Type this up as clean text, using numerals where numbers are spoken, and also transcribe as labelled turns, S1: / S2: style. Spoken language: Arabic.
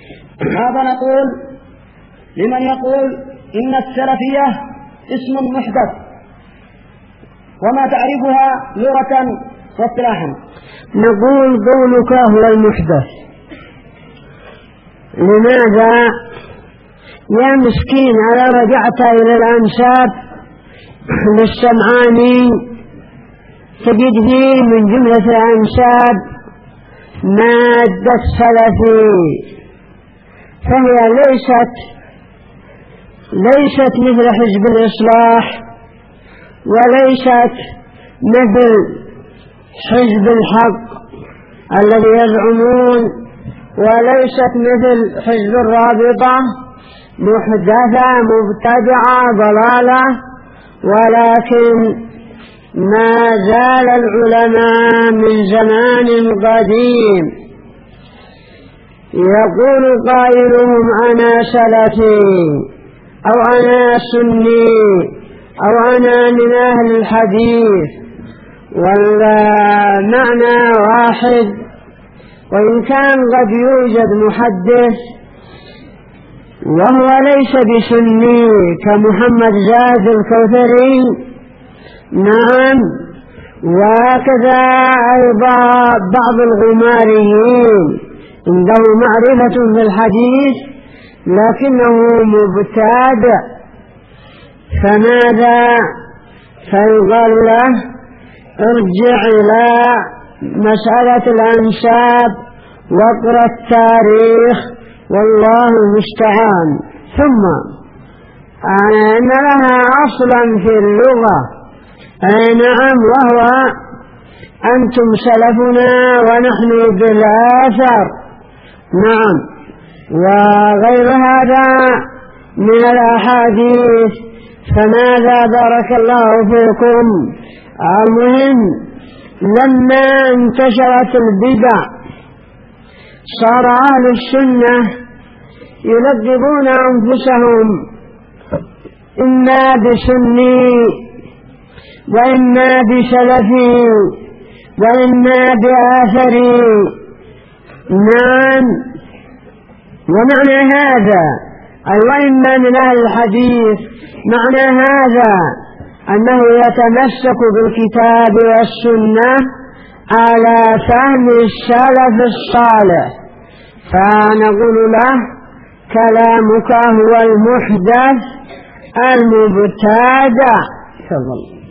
S1: ماذا نقول لمن يقول إن السلفية اسم محدث وما تعرفها لغة واصطلاحا؟
S2: نقول قولك هو المحدث. لماذا يا مسكين؟ على رجعت إلى الأنساب للسمعاني تجد فيه من جملة الأنساب مادة سلفي، فهي ليست مثل حزب الإصلاح، وليست مثل حزب الحق الذي يزعمون، وليست مثل حزب الرابطة محدثة مبتدعة ضلالة، ولكن ما زال العلماء من زمان قديم يقول قائلهم أنا سلفي أو أنا سني أو أنا من أهل الحديث، والمعنى واحد. وإن كان قد يوجد محدث وهو ليس بسني كمحمد زاهد الكوثري، نعم، وكذا أيضا بعض الغماريين عنده معرفة بالحديث لكنه مبتدع، فماذا؟ فيقال له ارجع إلى مسألة الأنساب واقرأ التاريخ والله المستعان. ثم أن لها أصلا في اللغة، نعم، وهو أنتم سلفنا ونحن بالآثار، نعم، وغير هذا من الأحاديث. فماذا بارك الله فيكم؟ المهم لما انتشرت البدع صار أهل السنة يلقبون أنفسهم إما بسني وإما بسلفي وإما بآثري، نعم. ومعنى هذا أي وإما من أهل الحديث، معنى هذا أنه يتمسك بالكتاب والسنة على فهم السلف الصالح، فنقول له كلامك هو المحدث المبتدع. تفضل.